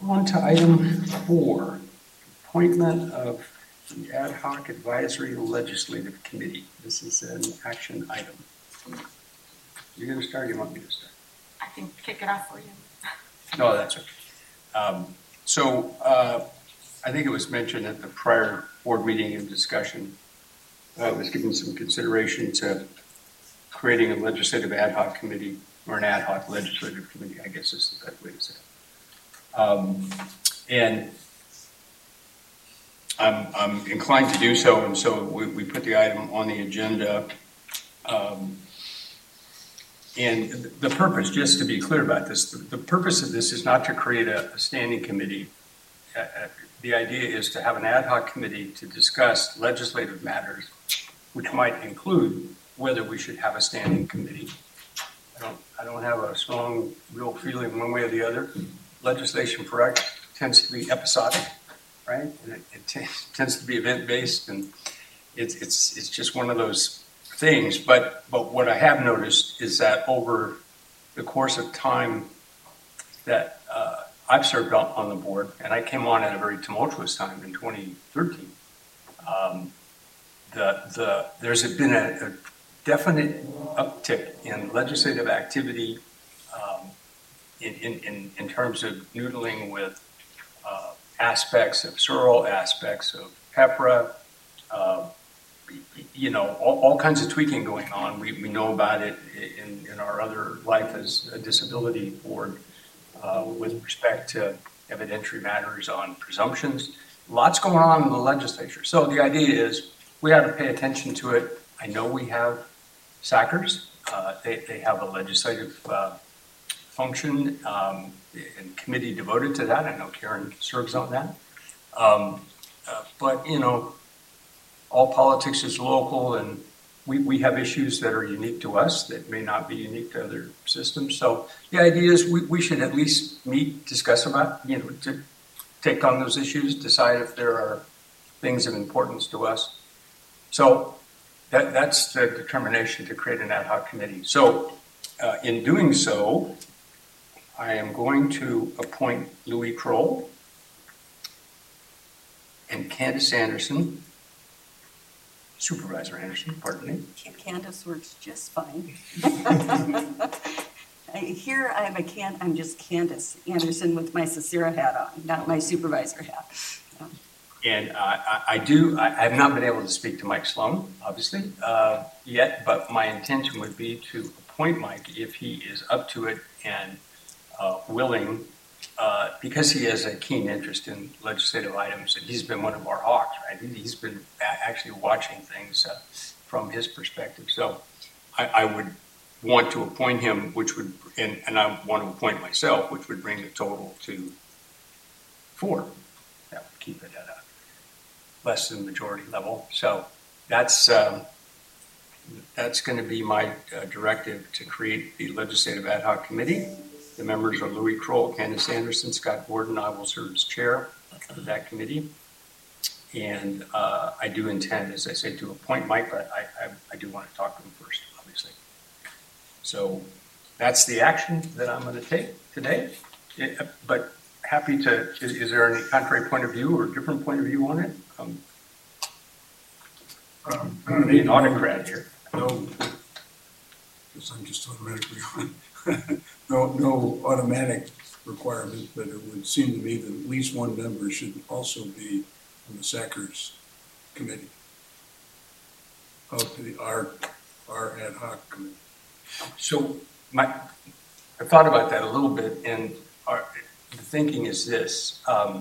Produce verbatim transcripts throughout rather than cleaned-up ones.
On to item four, appointment of the Ad Hoc Advisory Legislative Committee. This is an action item. You're going to start, or you want me to start? I can kick it off for you. No, that's okay. Um, so uh, I think it was mentioned at the prior board meeting and discussion, I uh, was given some consideration to creating a legislative ad hoc committee, or an ad hoc legislative committee, I guess is the best way to say it. Um, and I'm, I'm inclined to do so, and so we, we put the item on the agenda. Um, and the purpose, just to be clear about this, the, the purpose of this is not to create a, a standing committee. Uh, uh, the idea is to have an ad hoc committee to discuss legislative matters, which might include whether we should have a standing committee. I don't, I don't have a strong, real feeling one way or the other. Legislation for us tends to be episodic, right? And it, it t tends to be event-based, and it's it's it's just one of those things. But but what I have noticed is that over the course of time that uh, I've served on, on the board, and I came on at a very tumultuous time in twenty thirteen. Um, the the there's been a, a definite uptick in legislative activity. Um, In, in, in, in terms of noodling with uh, aspects of S R L, aspects of PEPRA, uh, you know, all, all kinds of tweaking going on. We, we know about it in, in our other life as a disability board uh, with respect to evidentiary matters on presumptions. Lots going on in the legislature. So the idea is we have to pay attention to it. I know we have S A C Rs. Uh, they, they have a legislative uh, function um, and committee devoted to that. I know Karen serves on that. Um, uh, but, you know, all politics is local, and we, we have issues that are unique to us that may not be unique to other systems. So the idea is we, we should at least meet, discuss about, you know, to take on those issues, decide if there are things of importance to us. So that, that's the determination to create an ad hoc committee. So uh, in doing so, I am going to appoint Louis Kroll and Candace Anderson, Supervisor Anderson, pardon me. Candace works just fine. Here I have a can, I'm just Candace Anderson with my Cicera hat on, not my supervisor hat. Yeah. And uh, I, I do, I, I have not been able to speak to Mike Sloan, obviously, uh, yet, but my intention would be to appoint Mike if he is up to it and Uh, willing, uh, because he has a keen interest in legislative items, and he's been one of our hawks, right? He's been actually watching things uh, from his perspective. So I, I would want to appoint him, which would, and, and I want to appoint myself, which would bring the total to four. That would keep it at a less than majority level. So that's um, that's going to be my uh, directive to create the legislative ad hoc committee. The members are Louis Kroll, Candace Anderson, Scott Gordon. I will serve as chair of that committee. And uh, I do intend, as I say, to appoint Mike, but I, I, I do want to talk to him first, obviously. So that's the action that I'm going to take today. It, but happy to, is, is there any contrary point of view or different point of view on it? Um, um, I'm an autocrat here. No, because I'm just automatically on. No, no automatic requirement, but it would seem to me that at least one member should also be on the S A C Rs committee, of the our, our ad hoc committee. So my, I thought about that a little bit, and our, the thinking is this. Um,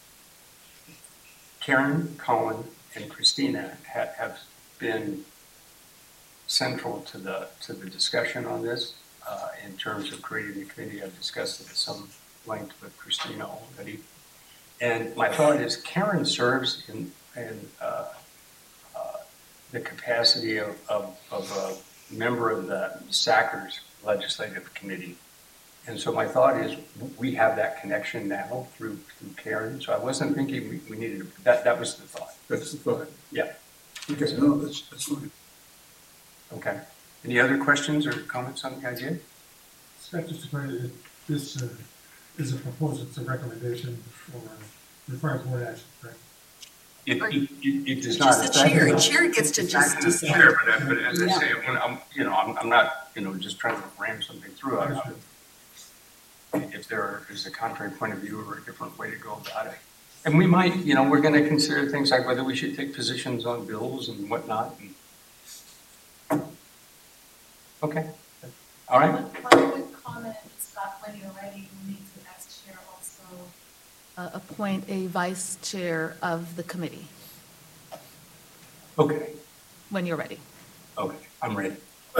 Karen, Colin, and Christina have, have been central to the, to the discussion on this. Uh, in terms of creating the committee, I've discussed it at some length with Christina already. And my thought is Karen serves in, in uh, uh, the capacity of, of, of a member of the S A C Rs Legislative Committee. And so my thought is we have that connection now through, through Karen. So I wasn't thinking we, we needed, to, that, that was the thought. That's the thought. Yeah. Okay, no, that's, that's fine. Okay. Any other questions or comments on the idea? So just to point out, this uh, is a proposal, it's a recommendation for required board action, correct? It, it, it it does not. Just the chair, affect- chair gets to just It's the decide. chair, but, uh, but as I Yeah. say, when I'm, you know, I'm, I'm not, you know, just trying to ram something through. I'm- I'm- If there is a contrary point of view or a different way to go about it. And we might, you know, we're gonna consider things like whether we should take positions on bills and whatnot. and- Okay, all right. One one quick comment, Scott, when you're ready, you need to, as chair, also uh, appoint a vice chair of the committee, Okay, when you're ready. okay, I'm ready.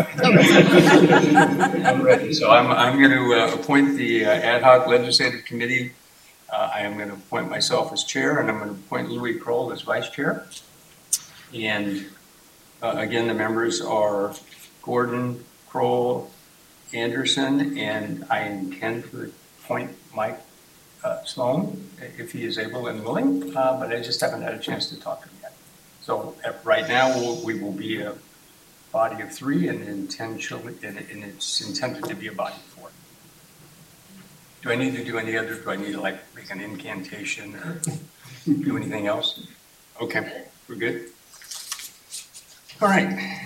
I'm ready. So I'm, I'm going to appoint the uh, ad hoc legislative committee. Uh, I am going to appoint myself as chair, and I'm going to appoint Louis Kroll as vice chair. And uh, again, the members are Gordon, Kroll, Anderson, and I intend to appoint Mike uh, Sloan if he is able and willing, uh, but I just haven't had a chance to talk to him yet. So uh, right now, we'll, we will be a body of three, and intentionally, and, and it's intended to be a body of four. Do I need to do any other? Do I need to like make an incantation or do anything else? Okay, we're good. All right.